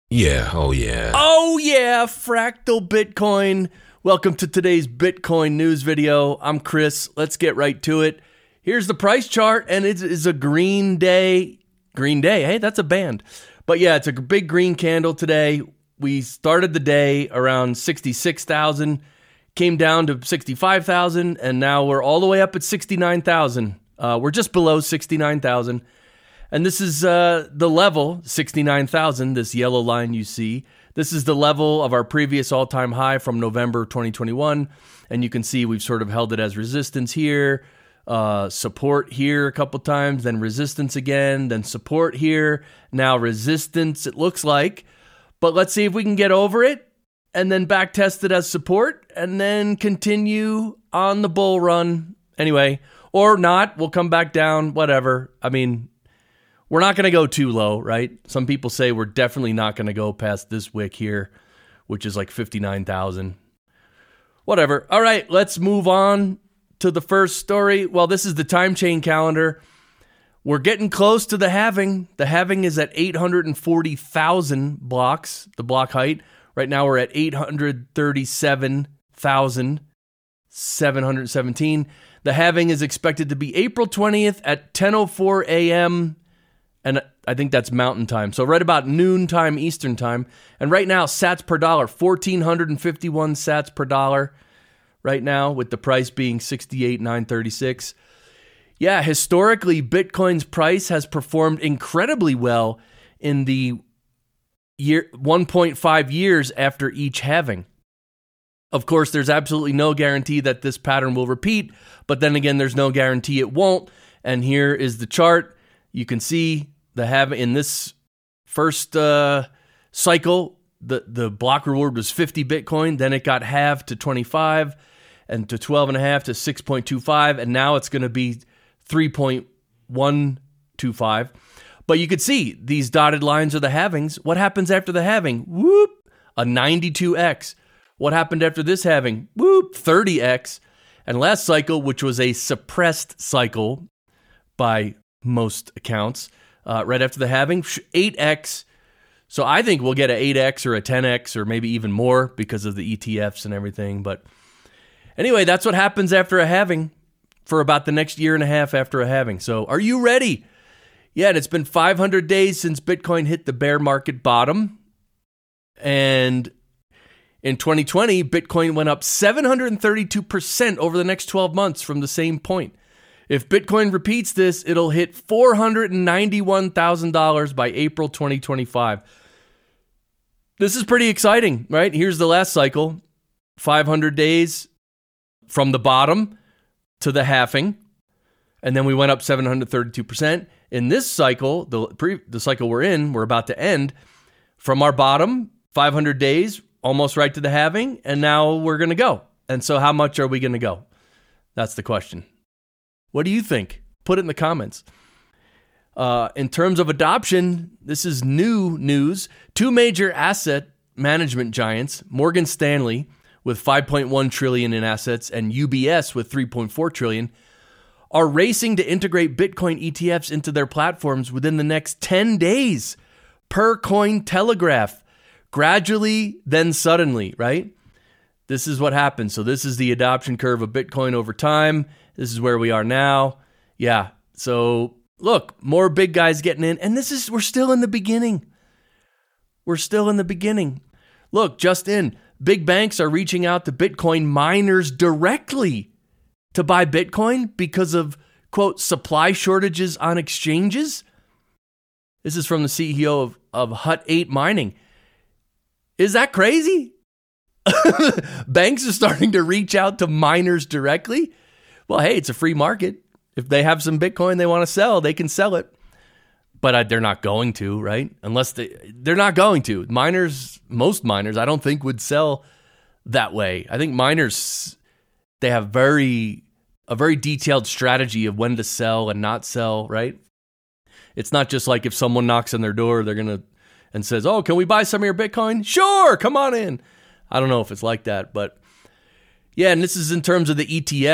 Yeah, oh yeah. Oh yeah, Fractal Bitcoin. Welcome to today's Bitcoin news video. I'm Chris. Let's get right to it. Here's the price chart, and it is a Green Day. Green Day, hey, that's a band. But yeah, it's a big green candle today. We started the day around 66,000, came down to 65,000, and now we're all the way up at 69,000. We're just below 69,000. And this is the level, 69,000, this yellow line you see. This is the level of our previous all-time high from November 2021. And you can see we've sort of held it as resistance here, support here a couple times, then resistance again, then support here. Now resistance, it looks like. But let's see if we can get over it and then back test it as support and then continue on the bull run. Anyway, or not, we'll come back down, whatever. I mean, we're not going to go too low, right? Some people say we're definitely not going to go past this wick here, which is like 59,000. Whatever. All right, let's move on to the first story. Well, this is the time chain calendar. We're getting close to the halving. The halving is at 840,000 blocks, the block height. Right now we're at 837,717. The halving is expected to be April 20th at 10:04 a.m., and I think that's Mountain Time. So right about noontime Eastern Time. And right now, sats per dollar, 1,451 sats per dollar right now, with the price being 68,936. Yeah, historically, Bitcoin's price has performed incredibly well in the 1.5 years after each halving. Of course, there's absolutely no guarantee that this pattern will repeat, but then again, there's no guarantee it won't. And here is the chart. You can see the halving in this first cycle, the block reward was 50 Bitcoin. Then it got halved to 25 and to 12.5 to 6.25. And now it's going to be 3.125. But you could see these dotted lines are the halvings. What happens after the halving? Whoop, a 92x. What happened after this halving? Whoop, 30x. And last cycle, which was a suppressed cycle by most accounts, right after the halving, 8x. So I think we'll get an 8x or a 10x or maybe even more because of the ETFs and everything. But anyway, that's what happens after a halving for about the next year and a half after a halving. So are you ready? Yeah, and it's been 500 days since Bitcoin hit the bear market bottom. And in 2020, Bitcoin went up 732% over the next 12 months from the same point. If Bitcoin repeats this, it'll hit $491,000 by April 2025. This is pretty exciting, right? Here's the last cycle, 500 days from the bottom to the halving, and then we went up 732%. In this cycle, the cycle we're in, we're about to end, from our bottom, 500 days, almost right to the halving, and now we're going to go. And so how much are we going to go? That's the question. What do you think? Put it in the comments. In terms of adoption, this is new news. Two major asset management giants, Morgan Stanley with 5.1 trillion in assets and UBS with 3.4 trillion, are racing to integrate Bitcoin ETFs into their platforms within the next 10 days, per Cointelegraph. Gradually, then suddenly, right? This is what happens. So this is the adoption curve of Bitcoin over time. This is where we are now. Yeah. So look, more big guys getting in. And we're still in the beginning. We're still in the beginning. Look, just in, big banks are reaching out to Bitcoin miners directly to buy Bitcoin because of, quote, supply shortages on exchanges. This is from the CEO of Hut 8 Mining. Is that crazy? Banks are starting to reach out to miners directly. Well, hey, it's a free market. If they have some Bitcoin they want to sell, they can sell it. But they're not going to, right? Unless they're not going to. Most miners, I don't think would sell that way. I think miners, they have a very detailed strategy of when to sell and not sell, right? It's not just like if someone knocks on their door, they're going to and says, "Oh, can we buy some of your Bitcoin?" Sure, come on in. I don't know if it's like that, but yeah, and this is in terms of the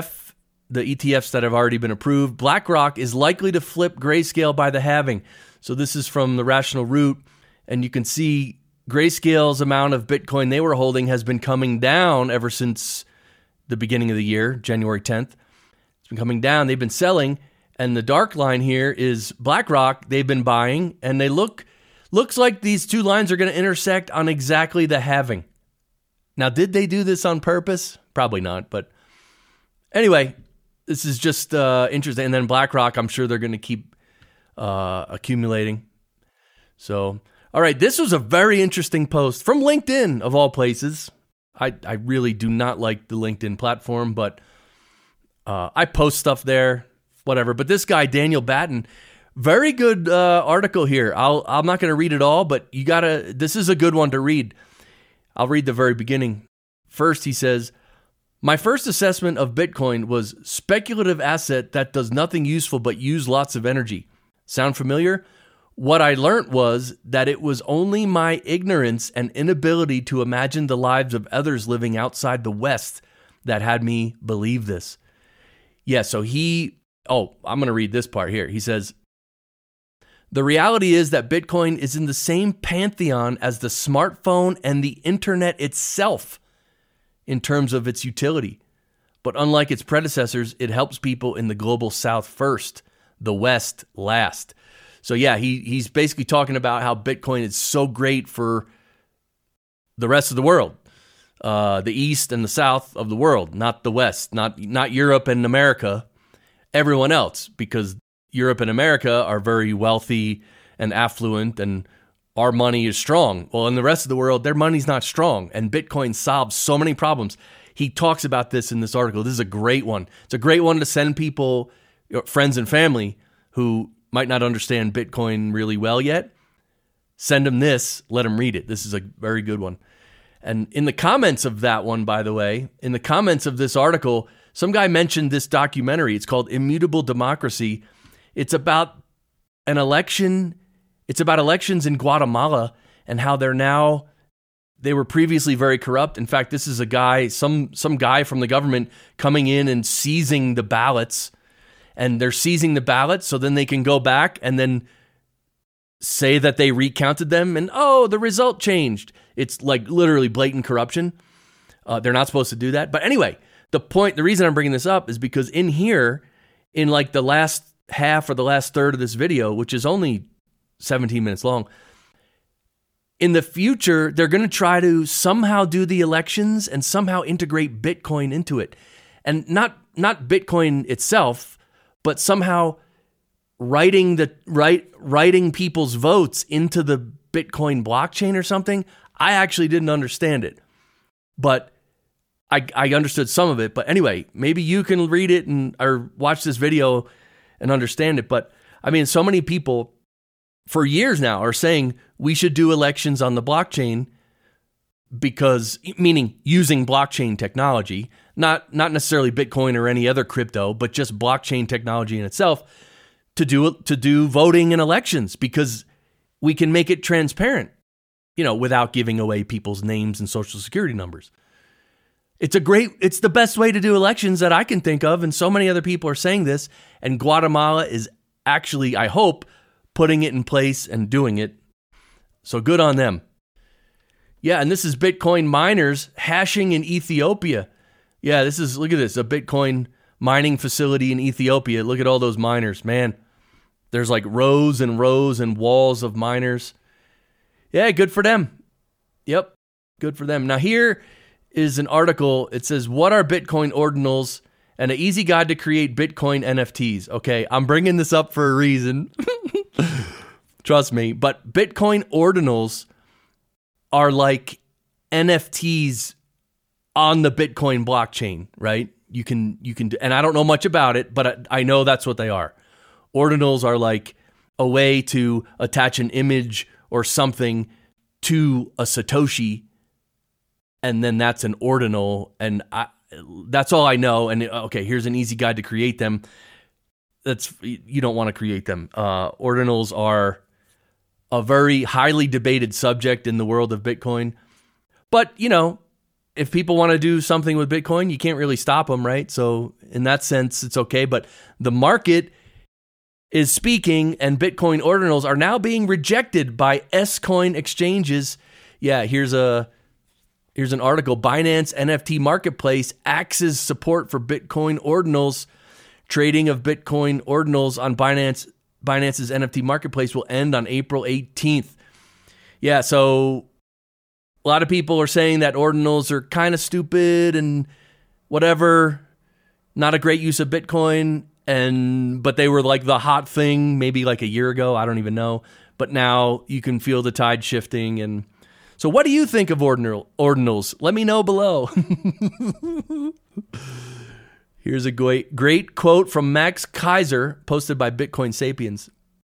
ETFs that have already been approved. BlackRock is likely to flip Grayscale by the halving. So this is from the Rational Root, and you can see Grayscale's amount of Bitcoin they were holding has been coming down ever since the beginning of the year, January 10th. It's been coming down. They've been selling. And the dark line here is BlackRock. They've been buying. And they looks like these two lines are going to intersect on exactly the halving. Now, did they do this on purpose? Probably not. But anyway, this is just interesting. And then BlackRock, I'm sure they're going to keep accumulating. So, all right, this was a very interesting post from LinkedIn, of all places. I really do not like the LinkedIn platform, but I post stuff there, whatever. But this guy, Daniel Batten, very good article here. I'm not going to read it all, but this is a good one to read. I'll read the very beginning. First, he says, my first assessment of Bitcoin was speculative asset that does nothing useful but use lots of energy. Sound familiar? What I learned was that it was only my ignorance and inability to imagine the lives of others living outside the West that had me believe this. Yeah, so I'm going to read this part here. He says, the reality is that Bitcoin is in the same pantheon as the smartphone and the internet itself in terms of its utility. But unlike its predecessors, it helps people in the global South first, the West last. So yeah, he's basically talking about how Bitcoin is so great for the rest of the world, the East and the South of the world, not the West, not Europe and America, everyone else, because Europe and America are very wealthy and affluent and our money is strong. Well, in the rest of the world, their money's not strong, and Bitcoin solves so many problems. He talks about this in this article. This is a great one. It's a great one to send people, friends and family who might not understand Bitcoin really well yet. Send them this, let them read it. This is a very good one. And in the comments of that one, by the way, in the comments of this article, some guy mentioned this documentary. It's called Immutable Democracy. It's about an election. It's about elections in Guatemala and how they were previously very corrupt. In fact, this is a guy, some guy from the government coming in and seizing the ballots. And they're seizing the ballots so then they can go back and then say that they recounted them and, the result changed. It's like literally blatant corruption. They're not supposed to do that. But anyway, the reason I'm bringing this up is because in here, in like the last half or the last third of this video, which is only 17 minutes long, in the future, they're going to try to somehow do the elections and somehow integrate Bitcoin into it. And not Bitcoin itself, but somehow writing people's votes into the Bitcoin blockchain or something. I actually didn't understand it, but I understood some of it. But anyway, maybe you can read it or watch this video and understand it. But I mean, so many people for years now are saying we should do elections on the blockchain meaning using blockchain technology, not necessarily Bitcoin or any other crypto, but just blockchain technology in itself to do voting and elections, because we can make it transparent, without giving away people's names and social security numbers. It's the best way to do elections that I can think of. And so many other people are saying this, and Guatemala is actually, I hope, putting it in place and doing it. So good on them. Yeah, and this is Bitcoin miners hashing in Ethiopia. Yeah, look at this, a Bitcoin mining facility in Ethiopia. Look at all those miners, man. There's like rows and rows and walls of miners. Yeah, good for them. Yep, good for them. Now here is an article. It says, what are Bitcoin ordinals and an easy guide to create Bitcoin NFTs. Okay, I'm bringing this up for a reason. Trust me. But Bitcoin ordinals are like NFTs on the Bitcoin blockchain, right? You can, and I don't know much about it, but I know that's what they are. Ordinals are like a way to attach an image or something to a Satoshi, and then that's an ordinal, and that's all I know. And okay, here's an easy guide to create them. You don't want to create them. Ordinals are a very highly debated subject in the world of Bitcoin. But, if people want to do something with Bitcoin, you can't really stop them, right? So in that sense, it's okay. But the market is speaking, and Bitcoin ordinals are now being rejected by S-Coin exchanges Yeah, here's an article. Binance NFT Marketplace axes support for Bitcoin ordinals. Trading of Bitcoin ordinals on Binance's NFT Marketplace will end on April 18th. Yeah, so a lot of people are saying that ordinals are kind of stupid and whatever, not a great use of Bitcoin, but they were like the hot thing maybe like a year ago. I don't even know. But now you can feel the tide shifting. And so what do you think of ordinals? Let me know below. Here's a great quote from Max Keiser, posted by Bitcoin Sapiens.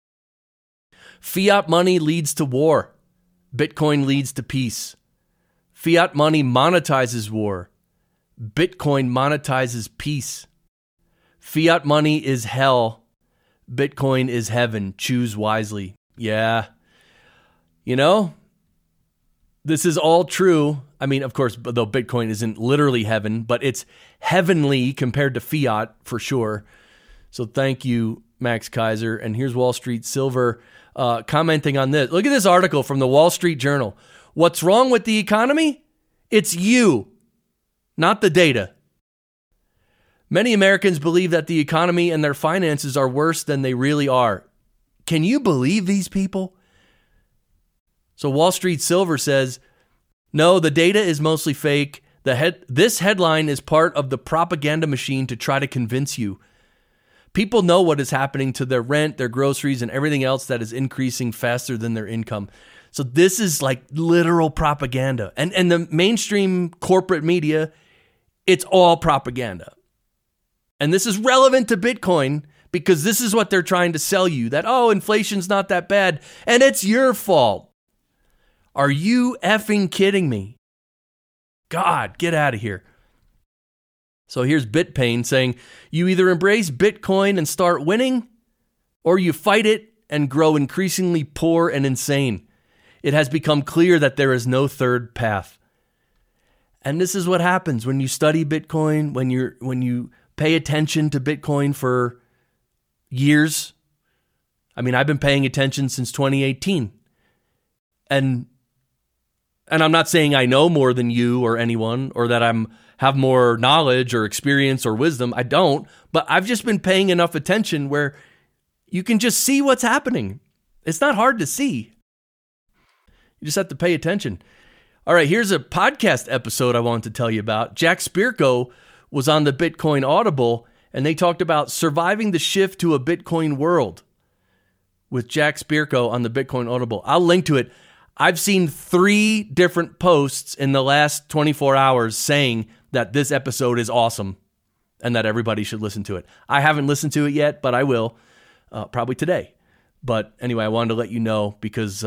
Fiat money leads to war. Bitcoin leads to peace. Fiat money monetizes war. Bitcoin monetizes peace. Fiat money is hell. Bitcoin is heaven. Choose wisely. Yeah. You know, this is all true. I mean, of course, though Bitcoin isn't literally heaven, but it's heavenly compared to fiat for sure. So thank you, Max Keiser. And here's Wall Street Silver commenting on this. Look at this article from the Wall Street Journal. What's wrong with the economy? It's you, not the data. Many Americans believe that the economy and their finances are worse than they really are. Can you believe these people? So Wall Street Silver says, no, the data is mostly fake. This headline is part of the propaganda machine to try to convince you. People know what is happening to their rent, their groceries, and everything else that is increasing faster than their income. So this is like literal propaganda. And the mainstream corporate media, it's all propaganda. And this is relevant to Bitcoin because this is what they're trying to sell you, that, oh, inflation's not that bad, and it's your fault. Are you effing kidding me? God, get out of here. So here's BitPain saying, you either embrace Bitcoin and start winning, or you fight it and grow increasingly poor and insane. It has become clear that there is no third path. And this is what happens when you study Bitcoin, when you pay attention to Bitcoin for years. I mean, I've been paying attention since 2018. And I'm not saying I know more than you or anyone, or that have more knowledge or experience or wisdom. I don't, but I've just been paying enough attention where you can just see what's happening. It's not hard to see. You just have to pay attention. All right, here's a podcast episode I wanted to tell you about. Jack Spirko was on the Bitcoin Audible, and they talked about surviving the shift to a Bitcoin world with Jack Spirko on the Bitcoin Audible. I'll link to it. I've seen 3 different posts in the last 24 hours saying that this episode is awesome and that everybody should listen to it. I haven't listened to it yet, but I will probably today. But anyway, I wanted to let you know because,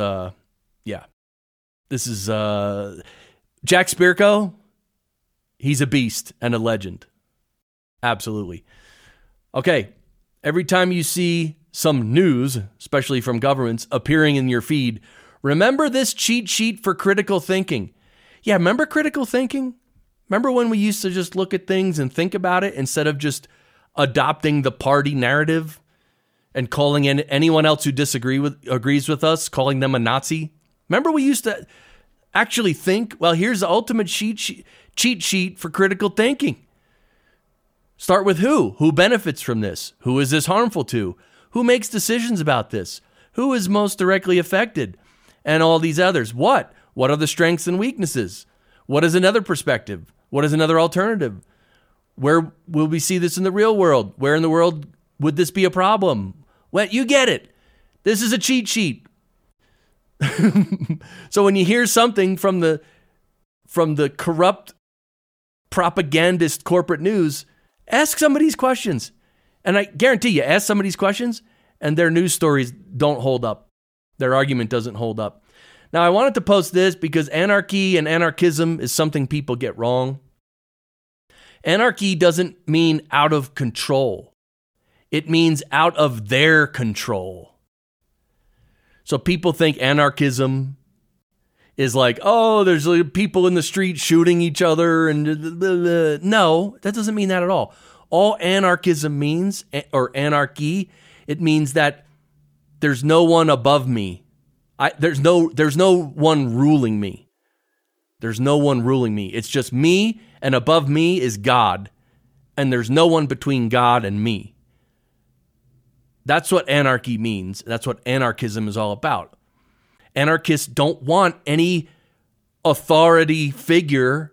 this is Jack Spirko. He's a beast and a legend. Absolutely. Okay, every time you see some news, especially from governments, appearing in your feed, remember this cheat sheet for critical thinking. Yeah, remember critical thinking? Remember when we used to just look at things and think about it instead of just adopting the party narrative and calling in anyone else who agrees with us, calling them a Nazi? Remember we used to actually think, well, here's the ultimate cheat sheet for critical thinking. Start with who? Who benefits from this? Who is this harmful to? Who makes decisions about this? Who is most directly affected? And all these others. What? What are the strengths and weaknesses? What is another perspective? What is another alternative? Where will we see this in the real world? Where in the world would this be a problem? Well, you get it. This is a cheat sheet. So when you hear something from the corrupt propagandist corporate news, ask some of these questions. And I guarantee you, ask some of these questions and their news stories don't hold up. Their argument doesn't hold up. Now, I wanted to post this because anarchy and anarchism is something people get wrong. Anarchy doesn't mean out of control. It means out of their control. So people think anarchism is like, oh, there's people in the street shooting each other. And no, that doesn't mean that at all. All anarchism means, or anarchy, it means that there's no one above me. There's no one ruling me. There's no one ruling me. It's just me, and above me is God. And there's no one between God and me. That's what anarchy means. That's what anarchism is all about. Anarchists don't want any authority figure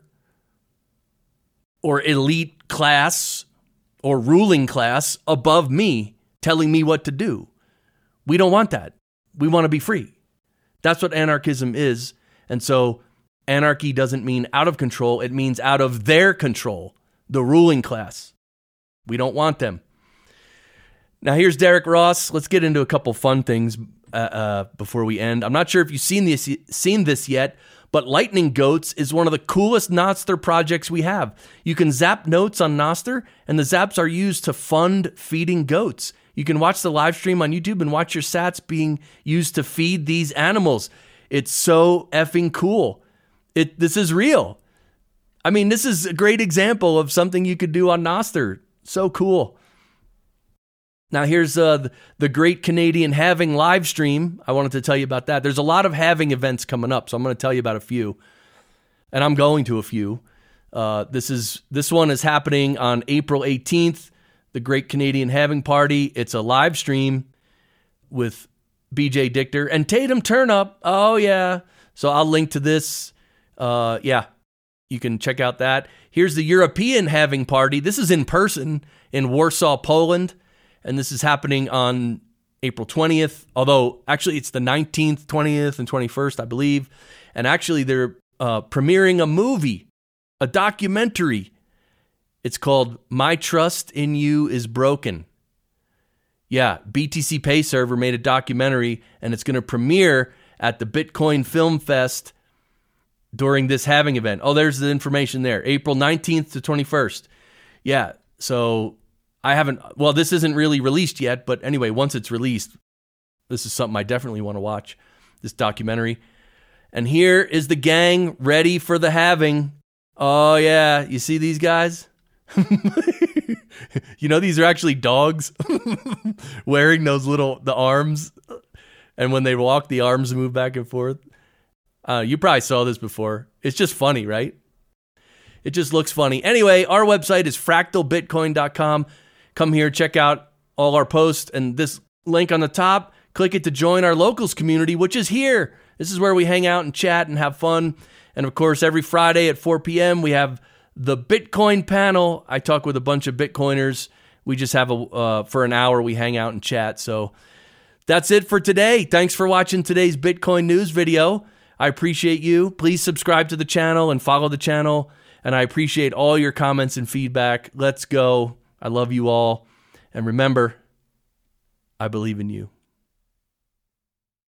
or elite class or ruling class above me telling me what to do. We don't want that. We want to be free. That's what anarchism is. And so anarchy doesn't mean out of control. It means out of their control, the ruling class. We don't want them. Now here's Derek Ross. Let's get into a couple fun things before we end. I'm not sure if you've seen this yet, but Lightning Goats is one of the coolest Nostr projects we have. You can zap notes on Nostr, and the zaps are used to fund feeding goats. You can watch the live stream on YouTube and watch your sats being used to feed these animals. It's so effing cool. This is real. I mean, this is a great example of something you could do on Nostr. So cool. Now here's the Great Canadian Halving live stream. I wanted to tell you about that. There's a lot of halving events coming up, so I'm going to tell you about a few. And I'm going to a few. This one is happening on April 18th, the Great Canadian Halving Party. It's a live stream with BJ Dichter and Tatum Turnup. Oh, yeah. So I'll link to this. Yeah, you can check out that. Here's the European Halving Party. This is in person in Warsaw, Poland. And this is happening on April 20th, although actually it's the 19th, 20th, and 21st, I believe. And actually they're premiering a movie, a documentary. It's called My Trust in You is Broken. Yeah, BTC Pay Server made a documentary, and it's going to premiere at the Bitcoin Film Fest during this halving event. Oh, there's the information there. April 19th to 21st. Yeah, so this isn't really released yet, but anyway, once it's released, this is something I definitely want to watch, this documentary. And here is the gang ready for the halving. Oh, yeah. You see these guys? You know, these are actually dogs wearing the arms. And when they walk, the arms move back and forth. You probably saw this before. It's just funny, right? It just looks funny. Anyway, our website is fractalbitcoin.com. Come here, check out all our posts, and this link on the top, click it to join our locals community, which is here. This is where we hang out and chat and have fun. And of course, every Friday at 4 p.m., we have the Bitcoin panel. I talk with a bunch of Bitcoiners. We just have for an hour, we hang out and chat. So that's it for today. Thanks for watching today's Bitcoin news video. I appreciate you. Please subscribe to the channel and follow the channel. And I appreciate all your comments and feedback. Let's go. I love you all. And remember, I believe in you.